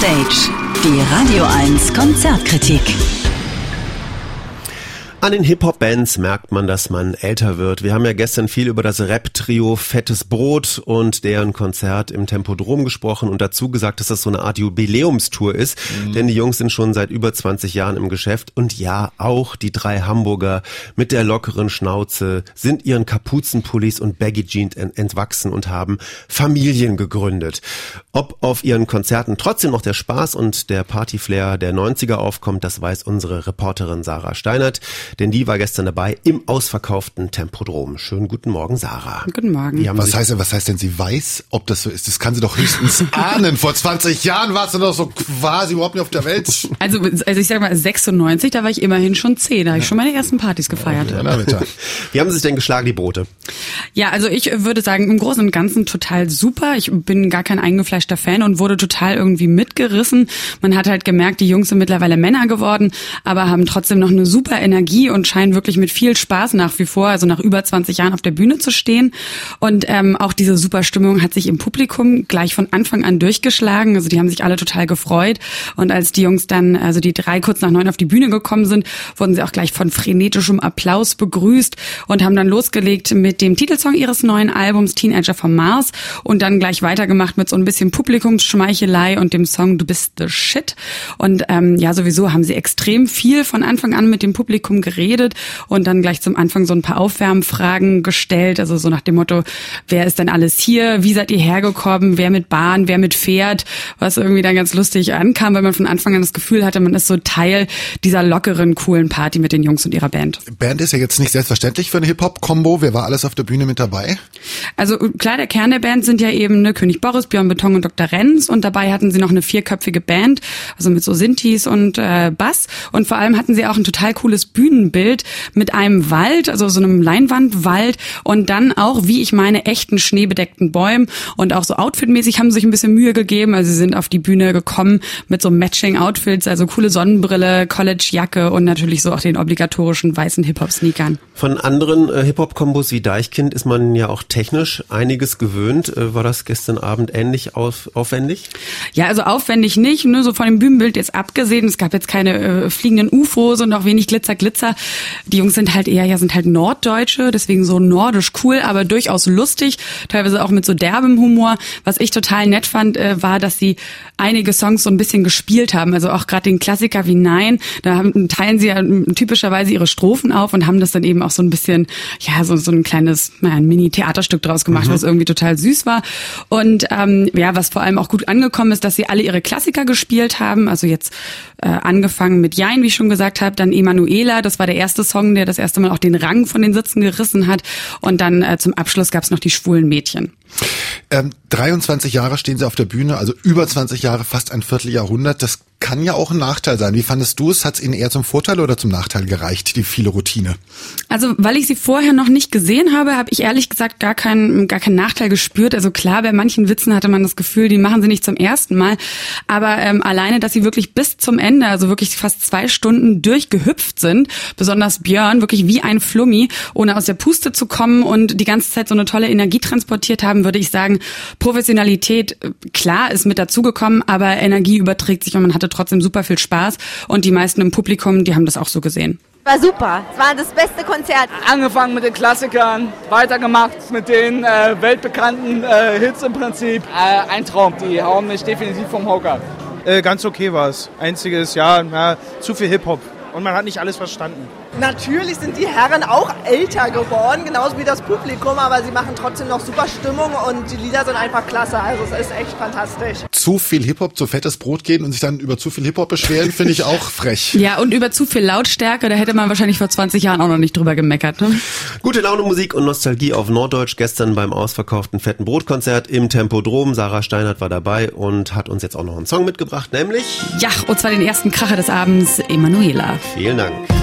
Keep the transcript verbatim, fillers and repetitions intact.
Backstage, die Radio eins Konzertkritik. An den Hip-Hop-Bands merkt man, dass man älter wird. Wir haben ja gestern viel über das Rap-Trio Fettes Brot und deren Konzert im Tempodrom gesprochen und dazu gesagt, dass das so eine Art Jubiläumstour ist, mhm. denn die Jungs sind schon seit über zwanzig Jahren im Geschäft und ja, auch die drei Hamburger mit der lockeren Schnauze sind ihren Kapuzenpullis und Baggy Jeans entwachsen und haben Familien gegründet. Ob auf ihren Konzerten trotzdem noch der Spaß und der Partyflair der neunziger aufkommt, das weiß unsere Reporterin Sarah Steinert. Denn die war gestern dabei im ausverkauften Tempodrom. Schönen guten Morgen, Sarah. Guten Morgen. Was heißt, was heißt denn, sie weiß, ob das so ist? Das kann sie doch höchstens ahnen. Vor zwanzig Jahren warst du doch so quasi überhaupt nicht auf der Welt. Also, also ich sag mal, sechsundneunzig, da war ich immerhin schon zehn. Da habe ich schon meine ersten Partys gefeiert. Ja, na bitte. Wie haben sie sich denn geschlagen, die Brote? Ja, also ich würde sagen, im Großen und Ganzen total super. Ich bin gar kein eingefleischter Fan und wurde total irgendwie mitgerissen. Man hat halt gemerkt, die Jungs sind mittlerweile Männer geworden, aber haben trotzdem noch eine super Energie und scheinen wirklich mit viel Spaß nach wie vor, also nach über zwanzig Jahren auf der Bühne zu stehen. Und ähm, auch diese super Stimmung hat sich im Publikum gleich von Anfang an durchgeschlagen. Also die haben sich alle total gefreut. Und als die Jungs dann, also die drei kurz nach neun auf die Bühne gekommen sind, wurden sie auch gleich von frenetischem Applaus begrüßt und haben dann losgelegt mit dem Titelsong ihres neuen Albums Teenager vom Mars und dann gleich weitergemacht mit so ein bisschen Publikumsschmeichelei und dem Song Du bist the shit. Und ähm, ja, sowieso haben sie extrem viel von Anfang an mit dem Publikum geredet und dann gleich zum Anfang so ein paar Aufwärmfragen gestellt, also so nach dem Motto, wer ist denn alles hier, wie seid ihr hergekommen, wer mit Bahn, wer mit Pferd, was irgendwie dann ganz lustig ankam, weil man von Anfang an das Gefühl hatte, man ist so Teil dieser lockeren, coolen Party mit den Jungs und ihrer Band. Band ist ja jetzt nicht selbstverständlich für eine Hip-Hop-Kombo, wer war alles auf der Bühne mit dabei? Also klar, der Kern der Band sind ja eben ne, König Boris, Björn Beton und Doktor Renz und dabei hatten sie noch eine vierköpfige Band, also mit so Synthes und äh, Bass und vor allem hatten sie auch ein total cooles Bühnenbild mit einem Wald, also so einem Leinwandwald und dann auch, wie ich meine, echten schneebedeckten Bäumen und auch so outfitmäßig haben sie sich ein bisschen Mühe gegeben, also sie sind auf die Bühne gekommen mit so Matching-Outfits, also coole Sonnenbrille, College-Jacke und natürlich so auch den obligatorischen weißen Hip-Hop-Sneakern. Von anderen äh, Hip-Hop-Kombos wie Deichkind ist man ja auch technisch einiges gewöhnt. Äh, war das gestern Abend ähnlich auf, aufwendig? Ja, also aufwendig nicht, nur so von dem Bühnenbild jetzt abgesehen. Es gab jetzt keine äh, fliegenden U F Os und auch wenig Glitzer, Glitzer. Die Jungs sind halt eher, ja, sind halt Norddeutsche, deswegen so nordisch cool, aber durchaus lustig, teilweise auch mit so derbem Humor. Was ich total nett fand, äh, war, dass sie einige Songs so ein bisschen gespielt haben, also auch gerade den Klassiker wie Nein, da haben, teilen sie ja typischerweise ihre Strophen auf und haben das dann eben auch so ein bisschen, ja, so, so ein kleines, naja, ein Mini-Theaterstück draus gemacht, mhm. was irgendwie total süß war. Und ähm, ja, was vor allem auch gut angekommen ist, dass sie alle ihre Klassiker gespielt haben, also jetzt äh, angefangen mit Jein, wie ich schon gesagt habe, dann Emanuela, das war der erste Song, der das erste Mal auch den Rang von den Sitzen gerissen hat und dann äh, zum Abschluss gab es noch die schwulen Mädchen. Ähm, dreiundzwanzig Jahre stehen sie auf der Bühne, also über zwanzig Jahre, fast ein Vierteljahrhundert. Das kann ja auch ein Nachteil sein. Wie fandest du es? Hat es ihnen eher zum Vorteil oder zum Nachteil gereicht, die viele Routine? Also, weil ich sie vorher noch nicht gesehen habe, habe ich ehrlich gesagt gar keinen gar keinen Nachteil gespürt. Also klar, bei manchen Witzen hatte man das Gefühl, die machen sie nicht zum ersten Mal. Aber ähm, alleine, dass sie wirklich bis zum Ende, also wirklich fast zwei Stunden durchgehüpft sind, besonders Björn, wirklich wie ein Flummi, ohne aus der Puste zu kommen und die ganze Zeit so eine tolle Energie transportiert haben, würde ich sagen, Professionalität, klar, ist mit dazugekommen, aber Energie überträgt sich und man hatte trotzdem super viel Spaß und die meisten im Publikum, die haben das auch so gesehen. War super, es war das beste Konzert. Angefangen mit den Klassikern, weitergemacht mit den äh, weltbekannten äh, Hits im Prinzip. Äh, ein Traum, die hauen mich definitiv vom Hocker. Äh, ganz okay war es. Einziges, ja, ja, zu viel Hip-Hop und man hat nicht alles verstanden. Natürlich sind die Herren auch älter geworden, genauso wie das Publikum, aber sie machen trotzdem noch super Stimmung und die Lieder sind einfach klasse, also es ist echt fantastisch. Zu viel Hip-Hop, zu fettes Brot gehen und sich dann über zu viel Hip-Hop beschweren, finde ich auch frech. Ja, und über zu viel Lautstärke, da hätte man wahrscheinlich vor zwanzig Jahren auch noch nicht drüber gemeckert. Ne? Gute Laune, Musik und Nostalgie auf Norddeutsch gestern beim ausverkauften Fetten Brotkonzert im Tempodrom. Sarah Steinert war dabei und hat uns jetzt auch noch einen Song mitgebracht, nämlich... Ja, und zwar den ersten Kracher des Abends, Emanuela. Vielen Dank.